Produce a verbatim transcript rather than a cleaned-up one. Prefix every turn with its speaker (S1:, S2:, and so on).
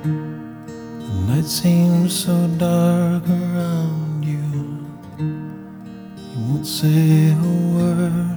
S1: The night seems so dark around you. You won't say a word.